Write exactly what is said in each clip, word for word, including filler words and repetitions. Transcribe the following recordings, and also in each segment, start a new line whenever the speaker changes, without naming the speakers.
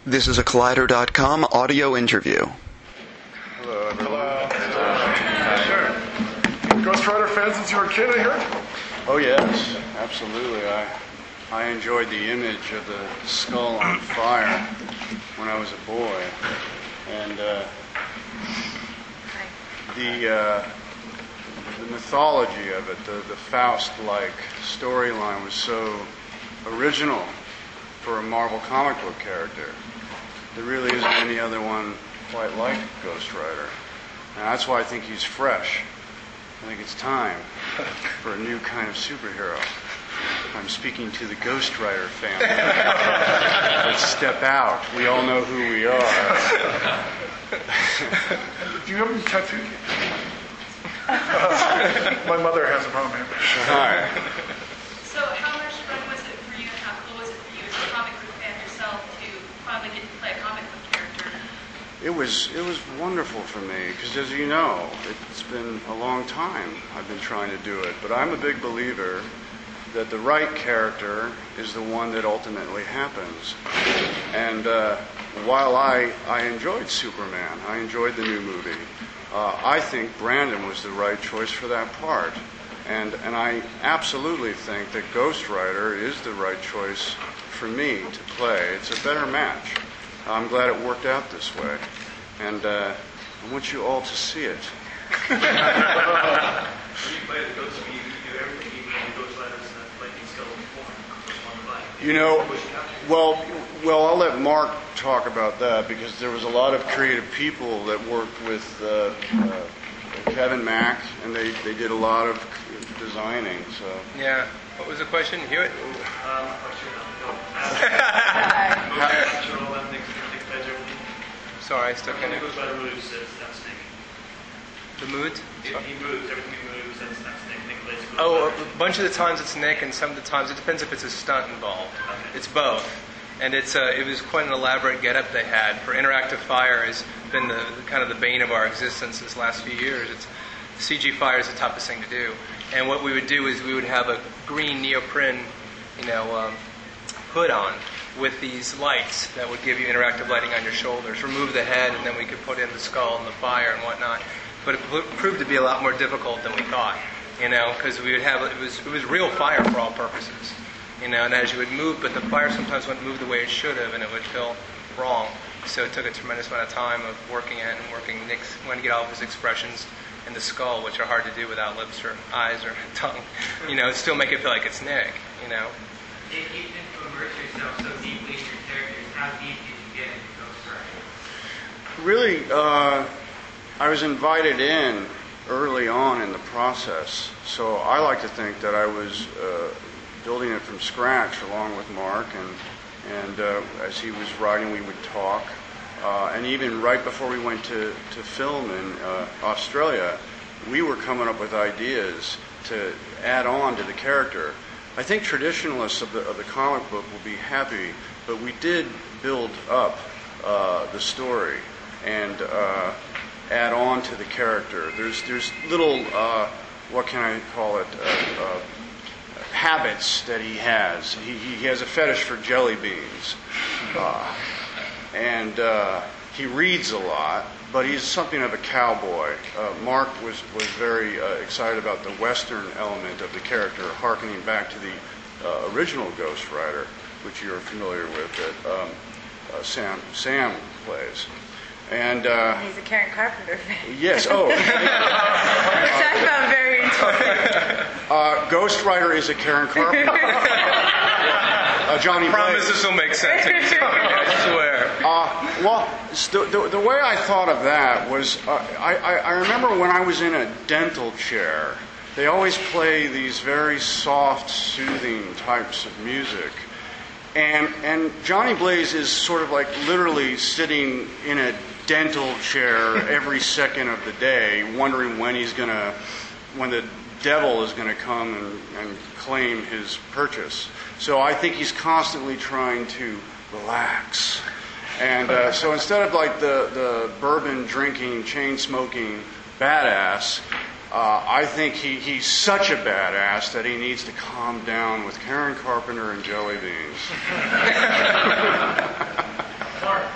This is a Collider dot com audio interview.
Hello, everyone. Hello. Sure. Ghost Rider fan since you were a kid, I heard?
Oh, yes, absolutely. I I enjoyed the image of the skull on fire when I was a boy. And uh, the uh, the mythology of it, the, the Faust-like storyline was so original for a Marvel comic book character. There really isn't any other one quite like Ghost Rider. And that's why I think he's fresh. I think it's time for a new kind of superhero. I'm speaking to the Ghost Rider family. Let's step out. We all know who we are.
Do you have any tattoos? My mother has a problem here.
Hi.
So how much fun was it for you, and how cool was it for you as a comic book fan yourself to finally get to play a comic book character?
It was it was wonderful for me because, as you know, it's been a long time I've been trying to do it. But I'm a big believer that the right character is the one that ultimately happens. And uh, while I, I enjoyed Superman, I enjoyed the new movie, uh, I think Brandon was the right choice for that part. And, and I absolutely think that Ghost Rider is the right choice for me to play. It's a better match. I'm glad it worked out this way. And uh, I want you all to see it.
When you play the Ghost, you do everything even on the Ghost Rider's lightning skeleton form.
You know, well, well, I'll let Mark talk about that because there was a lot of creative people that worked with uh, uh, Kevin Mack, and they, they did a lot of designing. So
yeah, what was the question? Hear it?
Um,
Sorry, I stuck in it.
Ghost Rider moves, that's Snake.
The mood?
If he moves, everything he moves, that's Snake. Nick plays Ghost
Oh,
Rider.
a bunch of the times it's Nick, and some of the times it depends if it's a stunt involved. It's both, and it's uh, it was quite an elaborate getup they had. For Interactive Fire has been the kind of the bane of our existence this last few years. It's C G fire is the toughest thing to do, and what we would do is we would have a green neoprene, you know, um, hood on with these lights that would give you interactive lighting on your shoulders. Remove the head, and then we could put in the skull and the fire and whatnot. But it proved to be a lot more difficult than we thought, you know, because we would have it was it was real fire for all purposes, you know. And as you would move, but the fire sometimes wouldn't move the way it should have, and it would feel wrong. So it took a tremendous amount of time of working it and working Nick's when to get all of his expressions in the skull, which are hard to do without lips or eyes or tongue, you know. Still make it feel like it's Nick, you know.
You didn't immerse yourself so deeply in your characters. How deep did you get into Ghost Rider?
Really, uh, I was invited in early on in the process, so I like to think that I was uh, building it from scratch along with Mark, and and uh, as he was writing, we would talk, uh, and even right before we went to, to film in uh, Australia, we were coming up with ideas to add on to the character. I think traditionalists of the, of the comic book will be happy, but we did build up uh, the story and uh, add on to the character. There's there's little, uh, what can I call it, uh, uh, habits that he has. He, he has a fetish for jelly beans. Uh, and uh, he reads a lot, but he's something of a cowboy. Uh, Mark was, was very uh, excited about the Western element of the character, hearkening back to the uh, original Ghost Rider, which you're familiar with, that um, uh, Sam Sam plays. And uh,
he's a Karen Carpenter fan.
Yes, oh.
Which I found very interesting.
Uh, Ghost Rider is a Karen Carpenter. uh, Johnny
I promise
Blaze.
this will make sense. I swear.
Uh, well, the, the, the way I thought of that was, uh, I, I, I remember when I was in a dental chair, they always play these very soft, soothing types of music. And, and Johnny Blaze is sort of like literally sitting in a dental chair every second of the day, wondering when he's going to, when the devil is going to come and, and claim his purchase. So I think he's constantly trying to relax. And uh, so instead of like the, the bourbon drinking, chain smoking badass, uh, I think he, he's such a badass that he needs to calm down with Karen Carpenter and jelly beans.
Mark,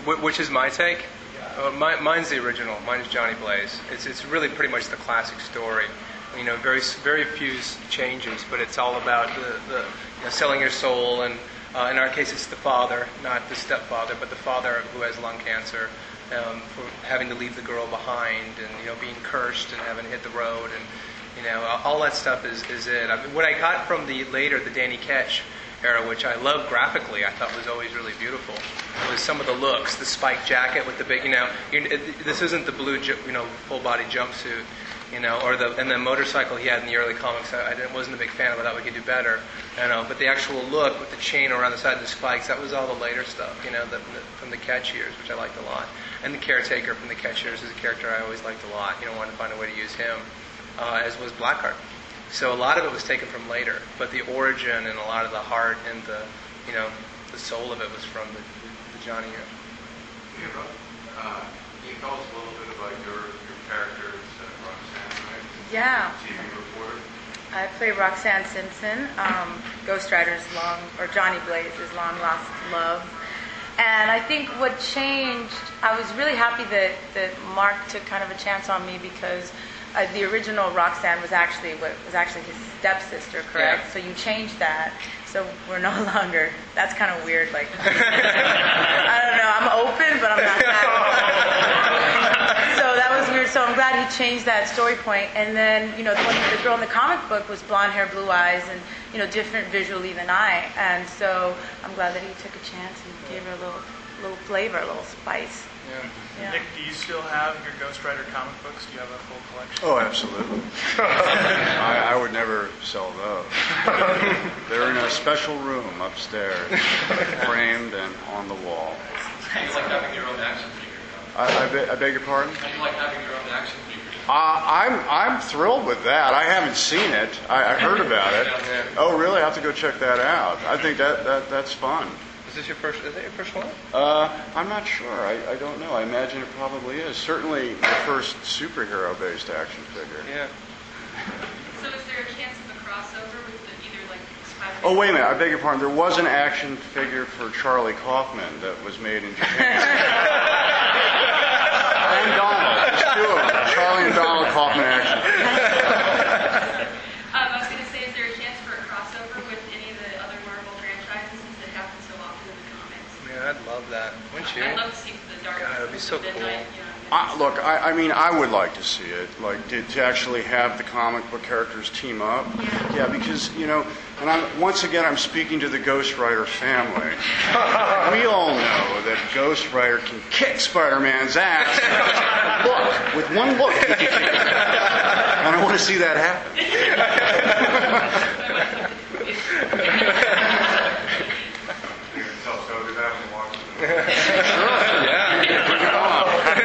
Wh- which is my take? Uh, my, mine's the original. Mine's Johnny Blaze. It's it's really pretty much the classic story. You know, very very few s- changes, but it's all about the, the you know, selling your soul, and uh, in our case, it's the father, not the stepfather, but the father who has lung cancer, um, for having to leave the girl behind, and you know, being cursed and having to hit the road, and you know, all that stuff is is it. I mean, what I got from the later the Danny Ketch era, which I love graphically, I thought was always really beautiful, was some of the looks, the spiked jacket with the big, you know, you, it, this isn't the blue, ju- you know, full body jumpsuit, you know, or the and the motorcycle he had in the early comics. I, I didn't, wasn't a big fan of it. I thought we could do better, you know. But the actual look with the chain around the side of the spikes, that was all the later stuff, you know, the, the, from the Ketch years, which I liked a lot. And the caretaker from the Ketch years is a character I always liked a lot. You know, wanted to find a way to use him, uh, as was Blackheart. So a lot of it was taken from later, but the origin and a lot of the heart and the, you know, the soul of it was from the, the Johnny era.
Yeah, Rob, uh, can you tell us a little bit about your your characters, uh, Roxanne, right?
Yeah.
T V reporter.
I play Roxanne Simpson, um, Ghost Rider's long, or Johnny Blaze's long lost love. And I think what changed, I was really happy that, that Mark took kind of a chance on me, because uh, the original Roxanne was actually what was actually his stepsister, correct?
Yeah.
So you changed that. So we're no longer, that's kind of weird, like, I don't know, I'm open, but I'm not that. So that was weird. So I'm glad he changed that story point. And then, you know, the, one, the girl in the comic book was blonde hair, blue eyes, and, you know, different visually than I. And so I'm glad that he took a chance and gave her a little, little flavor, a little spice.
Yeah.
Yeah.
Nick, do you still have your Ghost Rider comic books? Do you have a full collection?
Oh, absolutely. I, I would never sell those. They're in a special room upstairs, framed and on the wall.
How do you like having your own action figure?
I, I, be, I beg your pardon?
How do you like having your own action figure?
Uh, I'm I'm thrilled with that. I haven't seen it. I, I heard about it. Oh, really? I have to go check that out. I think that, that that's fun.
Is this your first? Is that your first one?
Uh, I'm not sure. I, I don't know. I imagine it probably is. Certainly the first superhero-based action figure.
Yeah.
So is there a chance of a crossover with the, either like Spider-Man?
Oh, wait a minute. I beg your pardon. There was an action figure for Charlie Kaufman that was made in Japan. And Donald. There's two of them. Charlie and Donald Kaufman action.
Um, I was going to say, is there a chance for a crossover with any of the other Marvel franchises, since it happens so often in the comics?
Man, I'd love that. Wouldn't you?
I'd love to see the Dark
God, it'd be so
Midnight,
cool.
you know,
Uh, look, I, I mean, I would like to see it, like to, to actually have the comic book characters team up. Yeah, because, you know, and I'm, once again, I'm speaking to the Ghost Rider family. We all know that Ghost Rider can kick Spider-Man's ass. Look, with one look. he can kick it. And I want to see that happen.
You can tell so did that when watching the
Yeah.
Bring it on.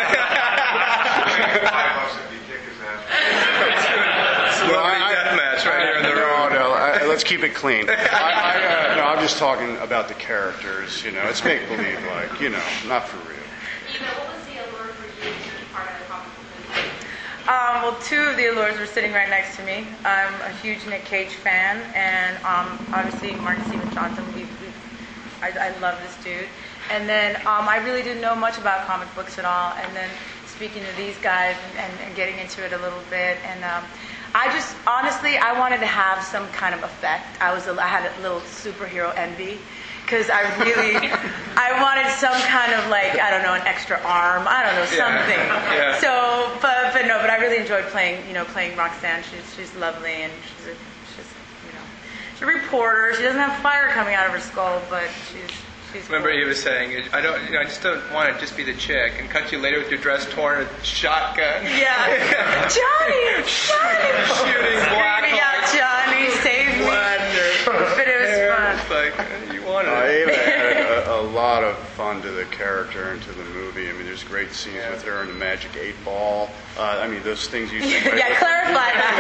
five bucks if you kick his ass.
Well, I- I-
Death match right here in the
No,
room.
no, I, let's keep it clean. I, I, uh, no, I'm just talking about the characters, you know. It's make-believe, like, you know, not for real.
Eva, what was the allure for you to be part of the comic book movie?
Um, well, two of the allures were sitting right next to me. I'm a huge Nick Cage fan, and um, obviously Mark Steven Johnson. We've, we've, I, I love this dude. And then um, I really didn't know much about comic books at all. And then speaking to these guys and, and getting into it a little bit, and um, I just honestly I wanted to have some kind of effect. I was a, I had a little superhero envy. Because I really, I wanted some kind of like, I don't know, an extra arm. I don't know, something.
Yeah.
So, but but no, but I really enjoyed playing, you know, playing Roxanne. She's she's lovely, and she's a, she's you know, she's a reporter. She doesn't have fire coming out of her skull, but she's she's.
Remember,
cool.
he was saying, "I don't, you know, I just don't want to just be the chick and cut you later with your dress torn, with a shotgun."
Yeah. Johnny, Johnny,
Shooting black
screaming out,
hearts.
Johnny, save me. But it was fun.
It's like you wanted
Uh,
it.
Ava added a, a lot of fun to the character and to the movie. I mean, there's great scenes
Yeah.
with her in the Magic Eight Ball. Uh, I mean, those things you think.
Yeah, clarify that.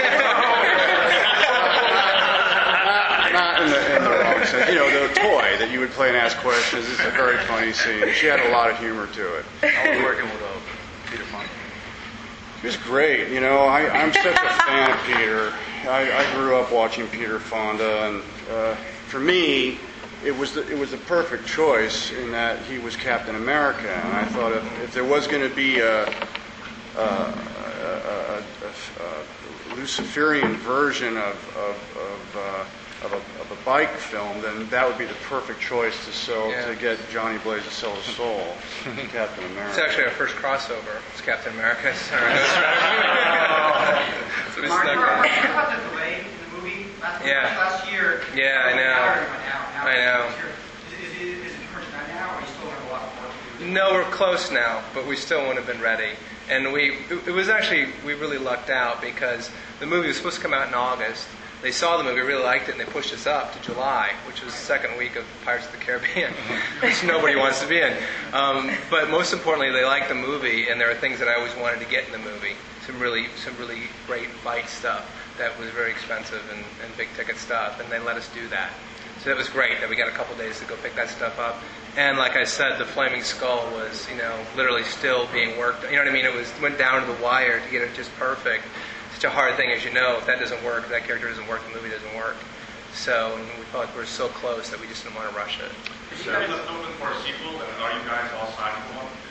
Not in the, in the wrong sense. You know, the toy that you would play and ask questions. It's a very funny scene. She had a lot of humor to it.
I was working with uh, Peter Fonda.
He was great. You know, I, I'm such a fan of Peter. I, I grew up watching Peter Fonda, and uh, for me, it was the, it was the perfect choice in that he was Captain America, and I thought if, if there was going to be a, a, a, a, a, a Luciferian version of of of, uh, of, a, of a bike film, then that would be the perfect choice to sell
Yeah.
to get Johnny Blaze to sell his soul, Captain America.
It's actually our first crossover. It's Captain America. It's our Ghost Rider. So we
Mark,
snuck
Mark,
in.
Mark, how about the delay in the movie? Last,
Yeah.
last year.
Yeah, I know.
Hour went out, now
I know.
it's here. Is, is, it- is it pretty much done now, or you still have a lot more to do?
No, we're close now, but we still wouldn't have been ready. And we, it, it was actually, we really lucked out because the movie was supposed to come out in August. They saw the movie, really liked it, and they pushed us up to July, which was the second week of Pirates of the Caribbean, which nobody wants to be in. Um, but most importantly, they liked the movie, and there are things that I always wanted to get in the movie. Some really, some really great fight stuff that was very expensive and, and big ticket stuff, and they let us do that. So that was great that we got a couple days to go pick that stuff up. And like I said, the Flaming Skull was, you know, literally still being worked. You know what I mean? It was went down to the wire to get it just perfect. Such a hard thing, as you know. If that doesn't work, if that character doesn't work, the movie doesn't work. So, and we felt like we were so close that we just didn't want to rush it.
Is you guys looking for a sequel, and are you guys all signed for one?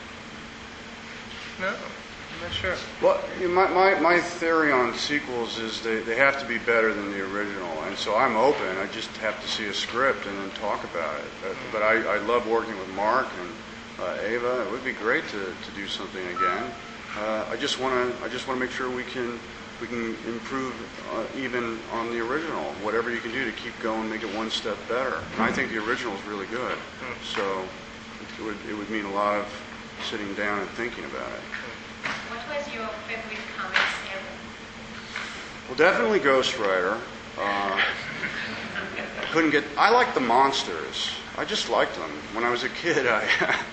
No, I'm not sure.
Well, you know, my, my, my theory on sequels is they, they have to be better than the original, and so I'm open. I just have to see a script and then talk about it. But, but I, I love working with Mark and uh, Ava. It would be great to, to do something again. Uh, I just want to I just want to make sure we can we can improve uh, even on the original. Whatever you can do to keep going, make it one step better. And I think the original is really good. So it would it would mean a lot of sitting down and thinking about it.
What was your favorite comic ever?
Well, definitely Ghost Rider. Uh, couldn't get. I liked the monsters. I just liked them. When I was a kid, I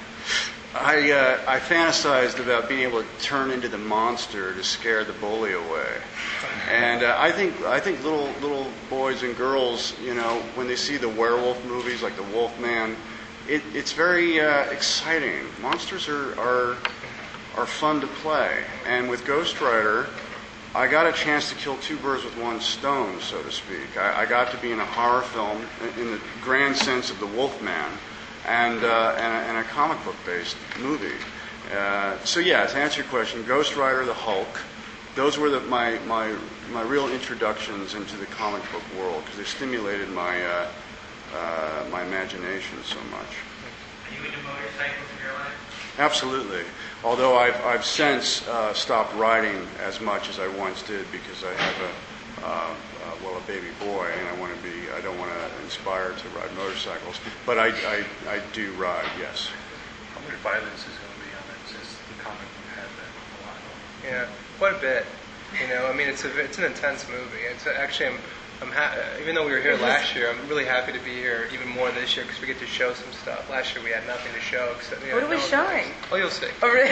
I uh, I fantasized about being able to turn into the monster to scare the bully away. And uh, I think I think little little boys and girls, you know, when they see the werewolf movies like the Wolfman, it, it's very uh, exciting. Monsters are, are are fun to play. And with Ghost Rider, I got a chance to kill two birds with one stone, so to speak. I, I got to be in a horror film in, in the grand sense of the Wolfman, and uh, and, a, and a comic book based movie. Uh, so yeah, to answer your question, Ghost Rider, the Hulk, those were the, my my my real introductions into the comic book world because they stimulated my uh, uh, my imagination so much.
Are you into motorcycles in your life?
Absolutely. Although I've, I've since uh, stopped riding as much as I once did because I have a uh, uh, well a baby boy and I want to be I don't want to inspire to ride motorcycles, but I, I, I do ride. Yes.
How much violence is going to be on it since the comic book had that a lot?
Yeah, quite a bit. You know, I mean, it's a it's an intense movie. It's actually, I'm, I'm ha- even though we were here last year, I'm really happy to be here even more this year because we get to show some stuff. Last year we had nothing to show except. You know,
What are we
no-
showing?
Oh, you'll see.
Oh, really?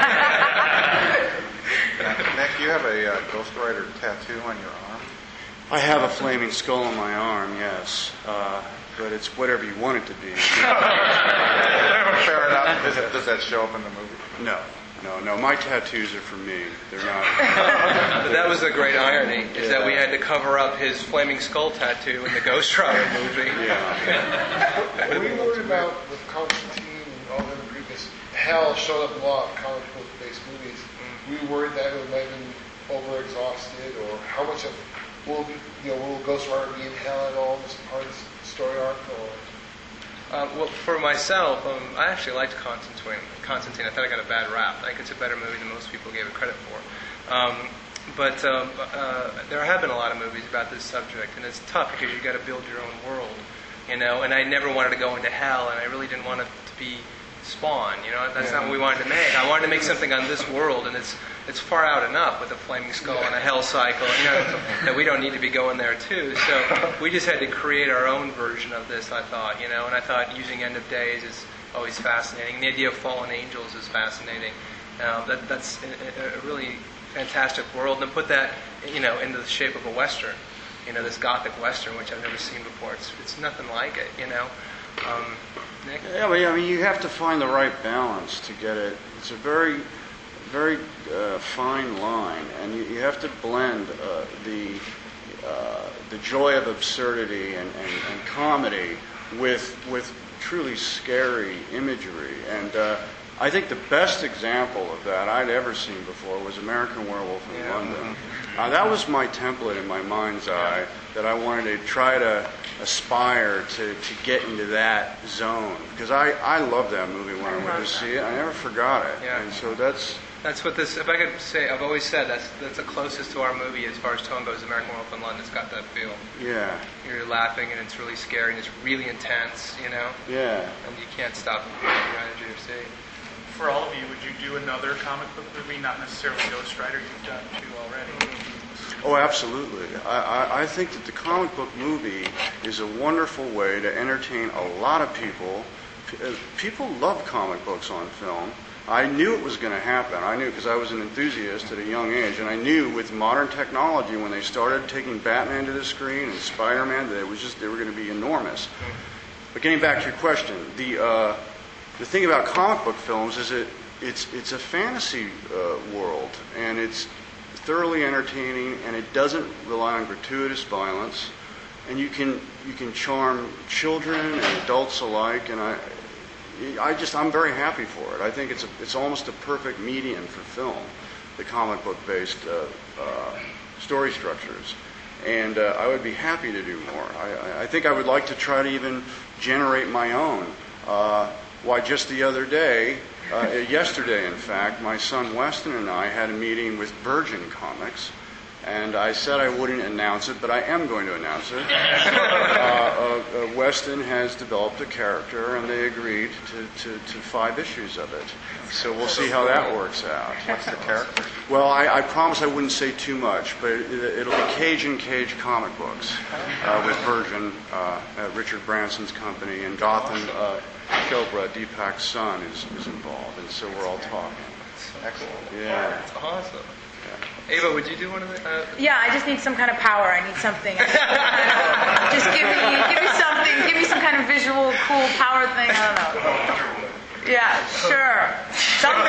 Nick, you have a uh, Ghost Rider tattoo on your arm?
I have a flaming skull on my arm. Yes, uh, but it's whatever you want it to be.
Fair enough. Does, it, does that show up in the movie?
No, no, no. My tattoos are for me. They're not.
But that was the great irony, is that we had to cover up his flaming skull tattoo in the Ghost Rider movie.
Yeah.
Were you worried about with Constantine and all the other previous hell showed up in a lot of comic book based movies? Were you worried that it might have been over exhausted, or how much of will be, you know will Ghost Rider be in hell at all as part of the story arc? Or
Uh, well, for myself, um, I actually liked Constantine. Constantine. I thought I got a bad rap. I think it's a better movie than most people gave it credit for. Um, but um, uh, there have been a lot of movies about this subject, and it's tough because you got to build your own world, you know. And I never wanted to go into hell, and I really didn't want it to be Spawn. You know, that's not what we wanted to make. I wanted to make something on this world, and it's it's far out enough with a flaming skull and a hell cycle, you know, that we don't need to be going there too. So we just had to create our own version of this, I thought, you know, and I thought using End of Days is always fascinating. The idea of fallen angels is fascinating. Uh, that, that's a, a really fantastic world, and put that, you know, into the shape of a Western, you know, this Gothic Western, which I've never seen before. It's, it's nothing like it, you know. Um, Nick?
Yeah, but I mean, you have to find the right balance to get it. It's a very, very uh, fine line, and you, you have to blend uh, the uh, the joy of absurdity and, and, and comedy with with truly scary imagery. And uh, I think the best example of that I'd ever seen before was American Werewolf in
Yeah.
London. Uh, that was my template in my mind's eye that I wanted to try to aspire to, to get into that zone. Because I, I loved that movie when I went to see it. I never forgot it.
Yeah.
And so that's...
That's what this. If I could say, I've always said that's that's the closest to our movie as far as tone goes. American Werewolf in London. It's got that feel.
Yeah.
You're laughing and it's really scary and it's really intense, you know.
Yeah.
And you can't stop your energy to see.
For all of you, would you do another comic book movie? Not necessarily Ghost Rider. You've done two already.
Oh, absolutely. I, I, I think that the comic book movie is a wonderful way to entertain a lot of people. P- uh, People love comic books on film. I knew it was going to happen. I knew because I was an enthusiast at a young age, and I knew with modern technology when they started taking Batman to the screen and Spider-Man that it was just they were going to be enormous. But getting back to your question, the uh, the thing about comic book films is it it's it's a fantasy uh, world, and it's thoroughly entertaining, and it doesn't rely on gratuitous violence, and you can you can charm children and adults alike, and I. I just, I'm very happy for it. I think it's a, it's almost a perfect medium for film, the comic book-based uh, uh, story structures. And uh, I would be happy to do more. I, I think I would like to try to even generate my own. Uh, why, just the other day, uh, yesterday in fact, my son Weston and I had a meeting with Virgin Comics. And I said I wouldn't announce it, but I am going to announce it. uh, uh, uh, Weston has developed a character, and they agreed to, to, to five issues of it. So we'll see how that works out.
What's the character?
Well, I, I promise I wouldn't say too much, but it, it'll be Cage and Cage comic books uh, with Virgin, uh, uh, Richard Branson's company, and Gotham uh, Chopra, Deepak's son, is, is involved. And so we're all talking.
Excellent.
Yeah.
That's awesome. Ava, would you do one of the? Uh,
Yeah, I just need some kind of power. I need something. Just give me, give me something. Give me some kind of visual, cool power thing. I don't know. Yeah, sure. Something.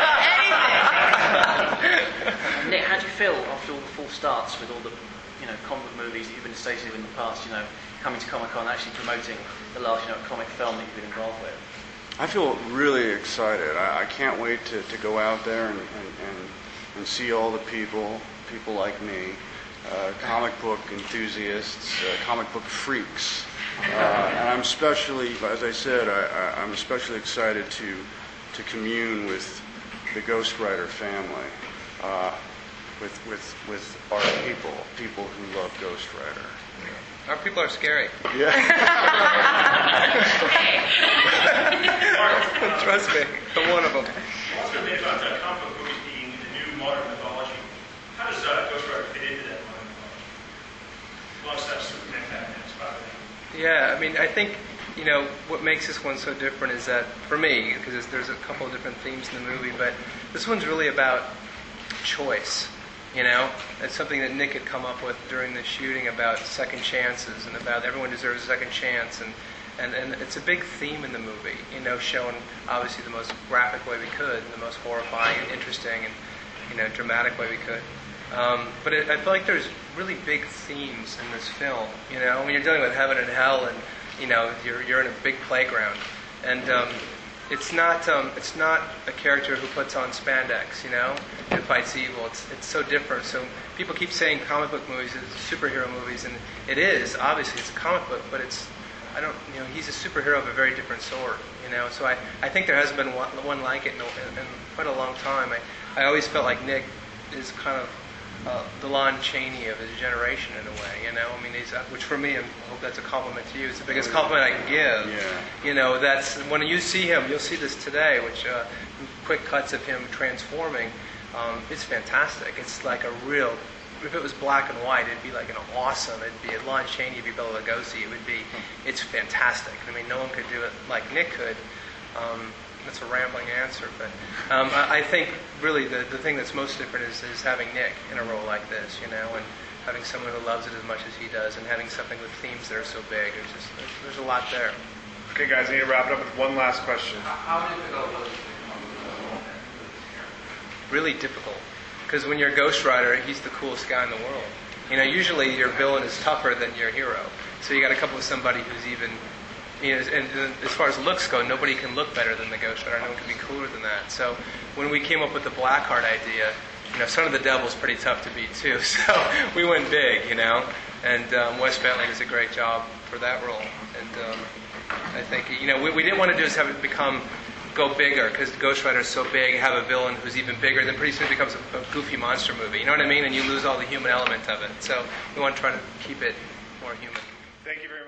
Anything.
Nick, how do you feel after all the full starts with all the, you know, comic book movies that you've been associated with in the past? You know, coming to Comic Con, actually promoting the last, you know, comic film that you've been involved with.
I feel really excited. I, I can't wait to, to go out there and, and, and and see all the people, people like me, uh, comic book enthusiasts, uh, comic book freaks. Uh, and I'm especially, as I said, I, I, I'm especially excited to to commune with the Ghost Rider family, uh, with with with our people, people who love Ghost Rider.
Our people are scary.
Yeah.
Trust me, I'm one of them.
What's going to be about that comic book movies being the new modern mythology? How does uh, Ghost Rider fit into that modern mythology? Alongside Superman, Batman, Spider-Man.
Yeah, I mean, I think, you know, what makes this one so different is that, for me, because there's a couple of different themes in the movie, but this one's really about choice. You know, it's something that Nick had come up with during the shooting about second chances and about everyone deserves a second chance, and, and, and it's a big theme in the movie, you know, shown obviously the most graphic way we could, the most horrifying and interesting and, you know, dramatic way we could. Um, but it, I feel like there's really big themes in this film, you know, when you're dealing with heaven and hell and, you know, you're, you're in a big playground. And um, it's not um, it's not a character who puts on spandex, you know, and fights evil. It's it's so different. So people keep saying comic book movies is superhero movies, and it is obviously it's a comic book, but it's I don't you know he's a superhero of a very different sort, you know. So I, I think there hasn't been one, one like it in, in, in quite a long time. I, I always felt like Nick is kind of uh, the Lon Chaney of his generation in a way, you know. I mean, he's, which for me, I hope that's a compliment to you. It's the biggest compliment I can give.
Yeah.
You know, that's when you see him, you'll see this today, which uh, quick cuts of him transforming. Um, it's fantastic. It's like a real. If it was black and white, it'd be like an awesome. It'd be a Lon Chaney, it'd be Bela Lugosi. It would be. It's fantastic. I mean, no one could do it like Nick could. Um, That's a rambling answer, but um, I, I think really the, the thing that's most different is, is having Nick in a role like this, you know, and having someone who loves it as much as he does, and having something with themes that are so big. There's just there's, there's a lot there.
Okay, guys, I need to wrap it up with one last question.
How difficult was it?
Really difficult, because when you're a Ghost Rider, he's the coolest guy in the world. You know, usually your villain is tougher than your hero, so you got to come up with somebody who's even you know, and, and as far as looks go, nobody can look better than the Ghost Rider. No one can be cooler than that. So when we came up with the Blackheart idea, you know, Son of the Devil's pretty tough to beat too. So we went big, you know. And um, Wes Bentley does a great job for that role. And um, I think, you know, what we didn't want to do is have it become, go bigger, because Ghost Rider is so big, have a villain who's even bigger, then pretty soon it becomes a, a goofy monster movie. You know what I mean? And you lose all the human element of it. So we want to try to keep it more human.
Thank you very much.